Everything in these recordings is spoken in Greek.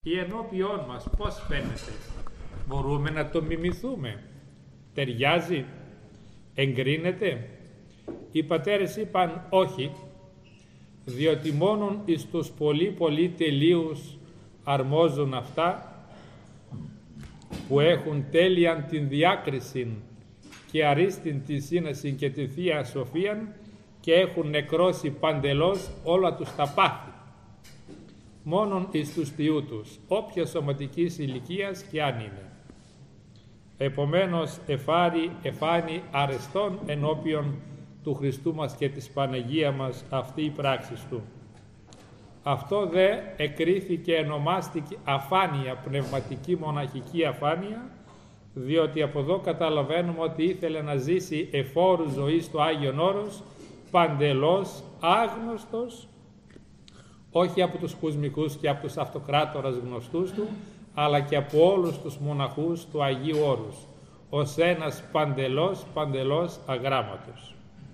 ή ενώπιόν μας πώς φαίνεται? Μπορούμε να το μιμηθούμε? Ταιριάζει? Εγκρίνεται? Οι πατέρες είπαν όχι, διότι μόνον εις τους πολύ τελείους αρμόζουν αυτά που έχουν τέλειαν την διάκριση και αρίστην τη σύνεση και τη Θεία Σοφίαν και έχουν νεκρώσει παντελώς όλα τους τα πάθη. Μόνον εις τους Θεούτους, όποια σωματικής ηλικίας και αν είναι. Επομένως εφάνει αρεστόν ενώπιον του Χριστού μας και της Παναγία μας αυτή η πράξη του. Αυτό δε εκρίθηκε, ονομάστηκε αφάνεια, πνευματική μοναχική αφάνεια, διότι από εδώ καταλαβαίνουμε ότι ήθελε να ζήσει εφόρου ζωή στο Άγιον Όρος, παντελώς άγνωστος, όχι από τους κοσμικούς και από τους αυτοκράτορας γνωστούς του, αλλά και από όλους τους μοναχούς του Αγίου Όρους, ως ένας παντελώς αγράμματος.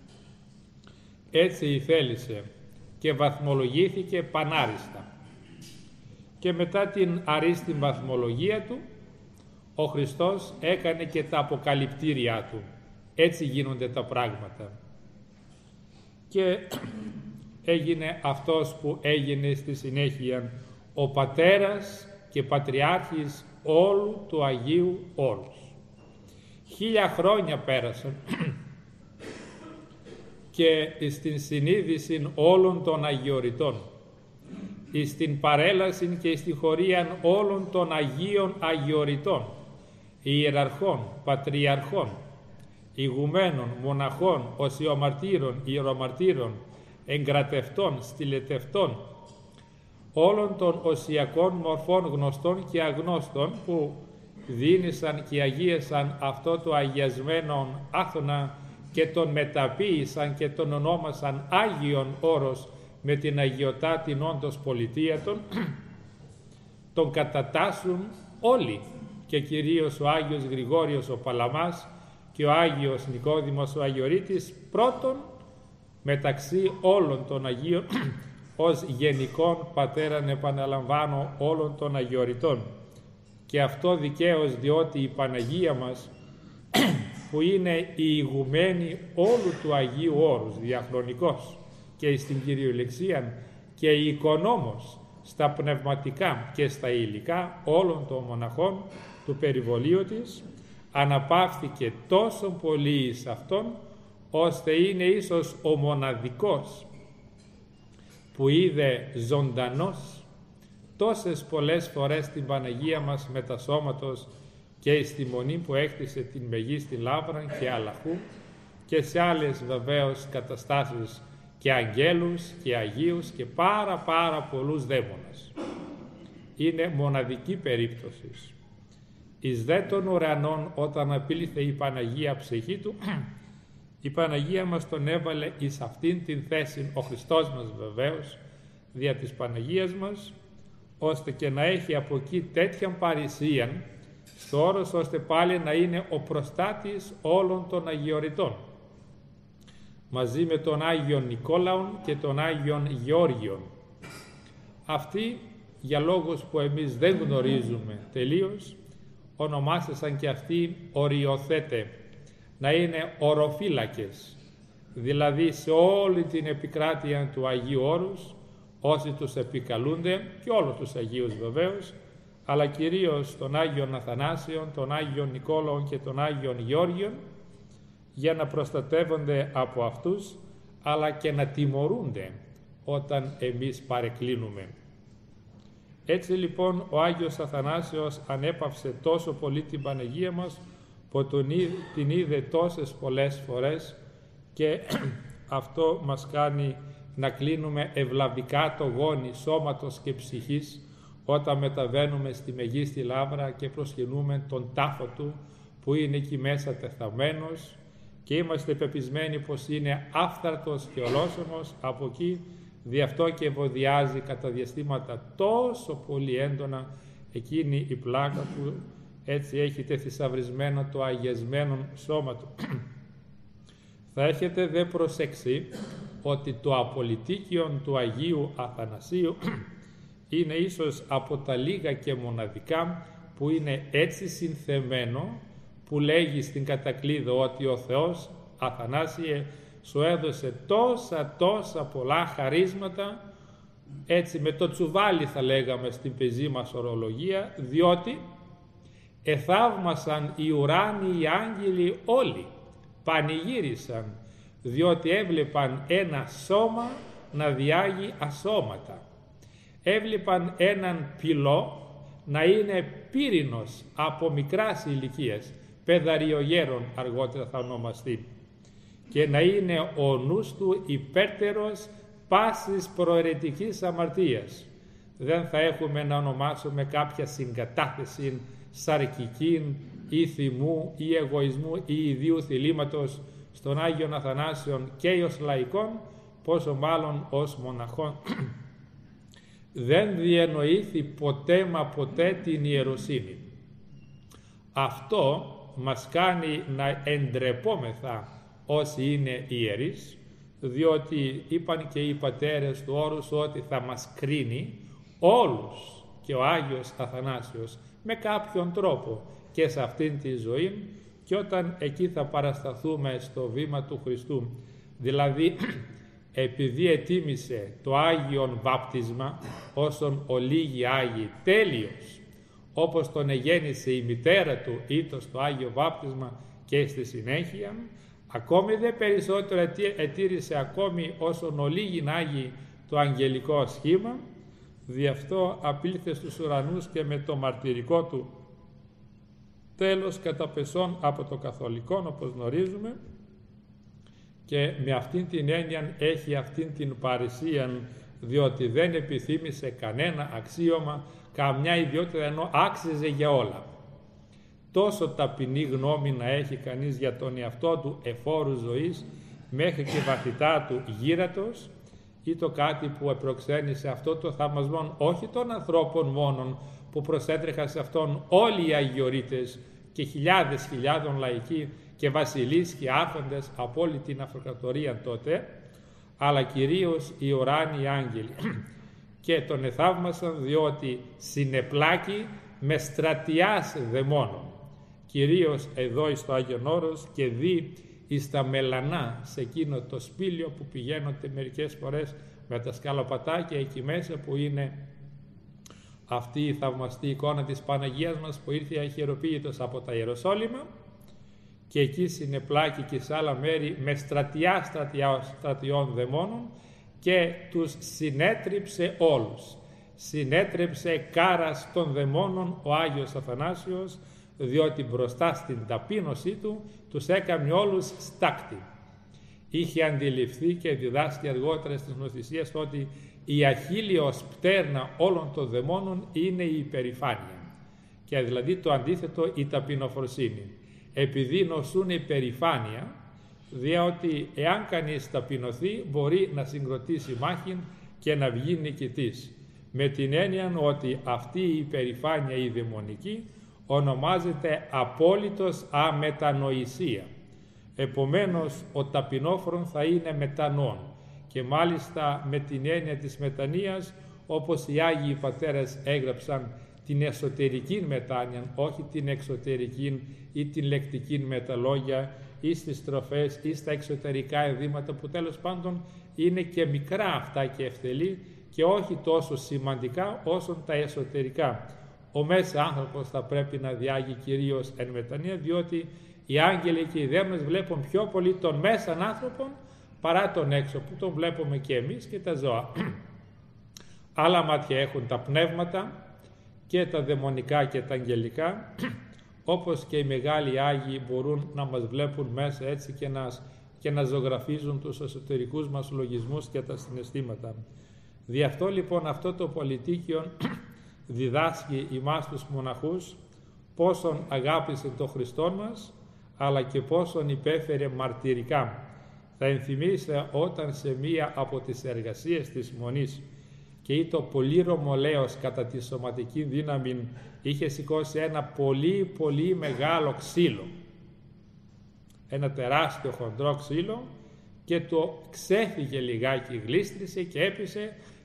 Έτσι ηθέλησε και βαθμολογήθηκε πανάριστα. Και μετά την αρίστη βαθμολογία του, ο Χριστός έκανε και τα αποκαλυπτήριά του. Έτσι γίνονται τα πράγματα. Και έγινε αυτός που έγινε στη συνέχεια ο πατέρας και πατριάρχης όλου του Αγίου Όρους. 1000 χρόνια πέρασαν και στην συνείδηση όλων των Αγιοριτών, στην παρέλαση και στη χωρίαν όλων των Αγίων Αγιοριτών, ιεραρχών, πατριαρχών, ηγουμένων, μοναχών, οσιομαρτύρων, ιερομαρτύρων, εγκρατευτών, στιλετευτών, όλων των οσιακών μορφών γνωστών και αγνώστων που δίνησαν και αγίασαν αυτό το αγιασμένο άθωνα και τον μεταποίησαν και τον ονόμασαν Άγιον Όρος με την αγιωτάτην όντως πολιτεία τον κατατάσσουν όλοι, και κυρίως ο Άγιος Γρηγόριος ο Παλαμάς και ο Άγιος Νικόδημος ο Αγιορείτης πρώτον μεταξύ όλων των Αγίων ως γενικών πατέραν, επαναλαμβάνω, όλων των Αγιορειτών. Και αυτό δικαίως διότι η Παναγία μας που είναι η ηγουμένη όλου του Αγίου Όρους διαχρονικός και στην κυριολεξία και η οικονόμος στα πνευματικά και στα υλικά όλων των μοναχών του περιβολίου της, αναπαύθηκε τόσο πολύ εις αυτόν, ώστε είναι ίσως ο μοναδικός που είδε ζωντανός τόσες πολλές φορές την Παναγία μας μετασώματος και στη μονή που έκτισε την Μεγίστη Λαύρα και Αλαχού και σε άλλες βεβαίως καταστάσεις και αγγέλους και αγίους και πάρα πολλούς δαίμονες. Είναι μοναδική περίπτωση. Εις δε των ουρανών όταν απήλθε η Παναγία ψυχή του, η Παναγία μας τον έβαλε εις αυτήν την θέση, ο Χριστός μας βεβαίως, δια της Παναγίας μας, ώστε και να έχει από εκεί τέτοιαν παρησίαν στο όρος, ώστε πάλι να είναι ο προστάτης όλων των Αγιορειτών, μαζί με τον Άγιον Νικόλαον και τον Άγιον Γεώργιον. Αυτοί, για λόγους που εμείς δεν γνωρίζουμε τελείως, ονομάσασαν και αυτοί οριοθέτε, να είναι οροφύλακες, δηλαδή σε όλη την επικράτεια του Αγίου Όρους, όσοι τους επικαλούνται, και όλους τους Αγίους βεβαίως, αλλά κυρίως τον Άγιον Αθανάσιον, τον Άγιον Νικόλαον και τον Άγιον Γεώργιον, για να προστατεύονται από αυτούς, αλλά και να τιμωρούνται όταν εμείς παρεκκλίνουμε. Έτσι λοιπόν ο Άγιος Αθανάσιος ανέπαυσε τόσο πολύ την Παναγία μας, που την είδε τόσες πολλές φορές, και αυτό μας κάνει να κλείνουμε ευλαβικά το γόνι σώματος και ψυχής όταν μεταβαίνουμε στη Μεγίστη Λαύρα και προσκυνούμε τον τάφο του που είναι εκεί μέσα τεθαμένος, και είμαστε πεπισμένοι πως είναι άφθαρτος και ολόσωμος από εκεί, δι' αυτό και ευωδιάζει κατά διαστήματα τόσο πολύ έντονα εκείνη η πλάκα που έτσι έχετε θησαυρισμένο το αγιασμένο σώμα του. Θα έχετε δε προσέξει ότι το απολυτίκιον του Αγίου Αθανασίου είναι ίσως από τα λίγα και μοναδικά που είναι έτσι συνθεμένο, που λέγει στην Κατακλείδο ότι ο Θεός, Αθανάσιε, σου έδωσε τόσα πολλά χαρίσματα, έτσι με το τσουβάλι θα λέγαμε στην πεζή μας ορολογία, διότι εθαύμασαν οι ουράνιοι οι άγγελοι όλοι, πανηγύρισαν, διότι έβλεπαν ένα σώμα να διάγει ασώματα. Έβλεπαν έναν πυλό να είναι πύρινος από μικράς ηλικίας, παιδαριογέρον αργότερα θα ονομαστεί, και να είναι ο νους του υπέρτερος πάσης προαιρετικής αμαρτίας. Δεν θα έχουμε να ονομάσουμε κάποια συγκατάθεση σαρκική ή θυμού ή εγωισμού ή ιδίου θυλήματος στον Άγιον Αθανάσιον και ως λαϊκόν, πόσο μάλλον ως μοναχόν. Δεν διενοήθη ποτέ μα ποτέ την ιεροσύνη. Αυτό μας κάνει να εντρεπόμεθα όσοι είναι ιερείς, διότι είπαν και οι πατέρες του όρους ότι θα μας κρίνει όλους και ο Άγιος Αθανάσιος με κάποιον τρόπο και σε αυτήν τη ζωή, και όταν εκεί θα παρασταθούμε στο βήμα του Χριστού. Δηλαδή επειδή ετίμησε το Άγιον Βάπτισμα όσον ολίγοι Άγιοι τέλειος, όπως τον εγέννησε η μητέρα του ήτος το Άγιο Βάπτισμα και στη συνέχεια, ακόμη δε περισσότερο ετήρησε ακόμη όσον ολίγοι Άγιοι το αγγελικό σχήμα, δι' αυτό απήλθε στους ουρανούς και με το μαρτυρικό του τέλος καταπεσών από το καθολικό, όπως γνωρίζουμε, και με αυτήν την έννοια έχει αυτήν την παρησία, διότι δεν επιθύμησε κανένα αξίωμα, καμιά ιδιότητα, ενώ άξιζε για όλα. Τόσο ταπεινή γνώμη να έχει κανείς για τον εαυτό του εφόρου ζωής, μέχρι και βαθυτά του γύρατος, ή το κάτι που επροξένησε αυτό το θαυμασμό όχι των ανθρώπων μόνον, που προσέτρεχαν σε αυτόν όλοι οι αγιορείτες και χιλιάδες χιλιάδων λαϊκοί και βασιλείς και άφαντες από όλη την αυτοκρατορία τότε, αλλά κυρίως οι ουράνιοι άγγελοι. Και τον εθαύμασαν διότι συνεπλάκη με στρατιάς δαιμόνων, κυρίως εδώ στο Άγιον Όρος και δει εις τα μελανά, σε εκείνο το σπήλιο που πηγαίνονται μερικές φορές με τα σκαλοπατάκια εκεί μέσα, που είναι αυτή η θαυμαστή εικόνα της Παναγίας μας που ήρθε αχιεροποίητος από τα Ιεροσόλυμα, και εκεί συνεπλάκη και σε άλλα μέρη με στρατιών δαιμόνων, και τους συνέτριψε όλους. Συνέτριψε κάρας των δαιμόνων ο Άγιος Αθανάσιος, διότι μπροστά στην ταπείνωσή του τους έκαμε όλους στάκτη. Είχε αντιληφθεί και διδάσκει αργότερα στις Νοθυσίες ότι η αχίλιος πτέρνα όλων των δαιμόνων είναι η υπερηφάνεια, και δηλαδή το αντίθετο η ταπεινοφροσύνη. Επειδή νοσούν υπερηφάνεια, διότι εάν κανείς ταπεινωθεί μπορεί να συγκροτήσει μάχην και να βγει νικητής, με την έννοια ότι αυτή η υπερηφάνεια η δαιμονική ονομάζεται απόλυτος αμετανοησία. Επομένως ο ταπεινόφρον θα είναι μετανοών, και μάλιστα με την έννοια της μετανοίας, όπως οι Άγιοι Πατέρες έγραψαν την εσωτερική μετάνοια, όχι την εξωτερική ή την λεκτική με τα λόγια ή στις στροφές ή στα εξωτερικά ενδύματα, που τέλος πάντων είναι και μικρά αυτά και ευθελή και όχι τόσο σημαντικά όσο τα εσωτερικά. Ο μέσα άνθρωπος θα πρέπει να διάγει κυρίως εν μετανία, διότι οι άγγελοι και οι δαίμονες βλέπουν πιο πολύ τον μέσαν άνθρωπον παρά τον έξω, που τον βλέπουμε και εμείς και τα ζώα. Άλλα μάτια έχουν τα πνεύματα και τα δαιμονικά και τα αγγελικά, όπως και οι μεγάλοι Άγιοι μπορούν να μας βλέπουν μέσα έτσι και να ζωγραφίζουν τους εσωτερικούς μας λογισμούς και τα συναισθήματα. Δι' αυτό λοιπόν αυτό το πολιτίκιο διδάσκει ημάς τους μοναχούς πόσον αγάπησε τον Χριστόν μας, αλλά και πόσον υπέφερε μαρτυρικά. Θα ενθυμίστε όταν σε μία από τις εργασίες της Μονής και ή το πολύρωμο λέος κατά τη σωματική δύναμη είχε σηκώσει ένα πολύ μεγάλο ξύλο, ένα τεράστιο χοντρό ξύλο, και το ξέφυγε λιγάκι, γλίστρισε και έπεισε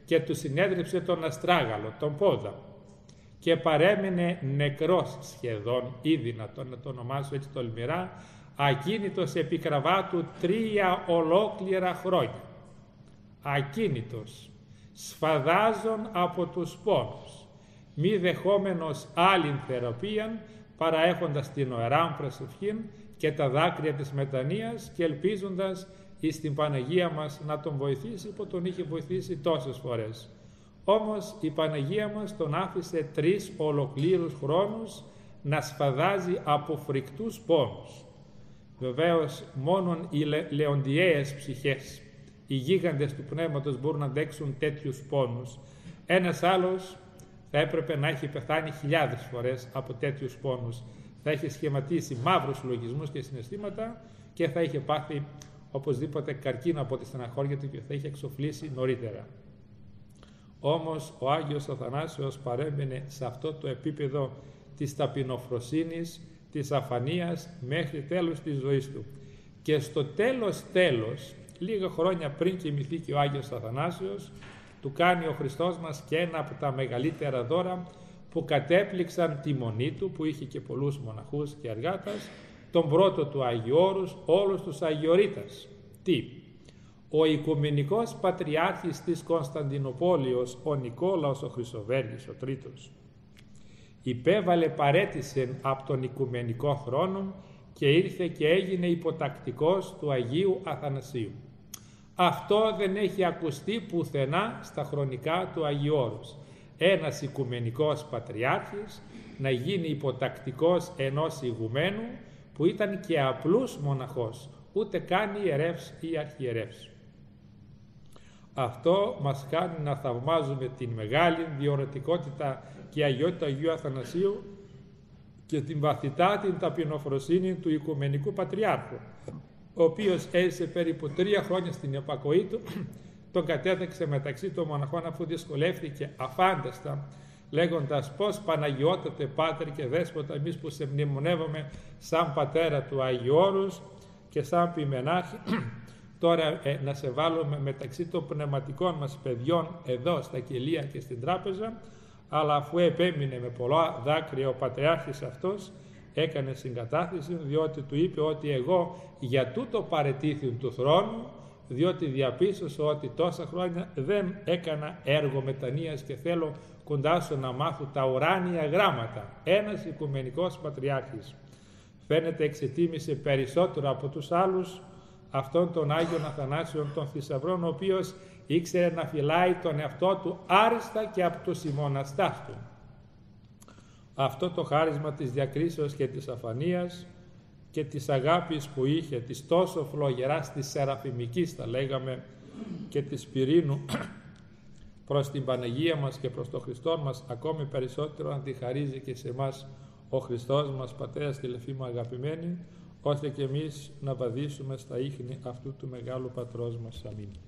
και του συνέδριψε τον αστράγαλο, τον πόδα, και παρέμεινε νεκρός σχεδόν, ήδη να το ονομάσω έτσι τολμηρά, ακίνητος επί κραβάτου 3 ολόκληρα χρόνια. Ακίνητος, σφαδάζων από τους πόνους, μη δεχόμενος άλλην θεραπείαν, παραέχοντας την ωραίαν προσευχήν και τα δάκρυα της μετανοίας και ελπίζοντας εις την Παναγία μας να τον βοηθήσει που τον είχε βοηθήσει τόσες φορές. Όμως η Παναγία μας τον άφησε 3 ολοκλήρους χρόνους να σφαδάζει από φρικτούς πόνους. Βεβαίως μόνον οι λεοντιαίες ψυχές, οι γίγαντες του πνεύματος μπορούν να αντέξουν τέτοιους πόνους. Ένας άλλος θα έπρεπε να έχει πεθάνει χιλιάδες φορές από τέτοιους πόνους. Θα είχε σχηματίσει μαύρους λογισμούς και συναισθήματα και θα είχε πάθει οπωσδήποτε καρκίνο από τη στεναχώρια του και θα είχε εξοφλήσει νωρίτερα. Όμως ο Άγιος Αθανάσιος παρέμεινε σε αυτό το επίπεδο της ταπεινοφροσύνης, της αφανίας μέχρι τέλος της ζωής του. Και στο τέλος, λίγα χρόνια πριν κοιμηθεί και ο Άγιος Αθανάσιος, του κάνει ο Χριστός μας και ένα από τα μεγαλύτερα δώρα που κατέπληξαν τη μονή του, που είχε και πολλούς μοναχούς και εργάτας, τον πρώτο του Αγίου Όρους, όλους τους Αγιορείτας. Τι? Ο Οικουμενικός Πατριάρχης της Κωνσταντινοπόλεως, ο Νικόλαος ο Χρυσοβέργης, ο τρίτος, υπέβαλε παρέτησεν από τον Οικουμενικό χρόνο και ήρθε και έγινε υποτακτικός του Αγίου Αθανασίου. Αυτό δεν έχει ακουστεί πουθενά στα χρονικά του Αγίου Όρους. Ένας Οικουμενικός Πατριάρχης να γίνει υποτακτικός ενός ηγουμένου που ήταν και απλούς μοναχός, ούτε καν ιερεύς ή αρχιερεύς. Αυτό μας κάνει να θαυμάζουμε την μεγάλη διορατικότητα και αγιότητα Αγίου Αθανασίου και την βαθυτά την ταπεινοφροσύνη του Οικουμενικού Πατριάρχου, ο οποίος έζησε περίπου 3 χρόνια στην επακοή του, τον κατέδεξε μεταξύ των μοναχών αφού δυσκολεύτηκε αφάνταστα, λέγοντας πως Παναγιώτατε Πάτερ και Δέσποτα, εμείς που σε μνημονεύουμε σαν πατέρα του Αγίου Όρους και σαν ποιμενάρχη, τώρα να σε βάλουμε μεταξύ των πνευματικών μας παιδιών εδώ στα κελία και στην τράπεζα, αλλά αφού επέμεινε με πολλά δάκρυα ο Πατριάρχης αυτός, έκανε συγκατάθεση, διότι του είπε ότι εγώ για τούτο παρετήθην του θρόνου, διότι διαπίστωσα ότι τόσα χρόνια δεν έκανα έργο μετανοίας και θέλω κοντά σου να μάθω τα ουράνια γράμματα. Ένας Οικουμενικός Πατριάρχης φαίνεται εξετίμησε περισσότερο από τους άλλους αυτόν τον Άγιον Αθανάσιον των Θησαυρών, ο οποίος ήξερε να φυλάει τον εαυτό του άριστα και από τους ημοναστάς του. Αυτό το χάρισμα της διακρίσεως και της αφανίας και της αγάπης που είχε, της τόσο φλογεράς, της σεραφημικής θα λέγαμε, και της πυρήνου προς την Παναγία μας και προς τον Χριστό μας, ακόμη περισσότερο αντιχαρίζει και σε εμάς ο Χριστός μας, Πατέρας και Λεφή μου αγαπημένοι, ώστε και εμείς να βαδίσουμε στα ίχνη αυτού του μεγάλου Πατρός μας. Αμήν.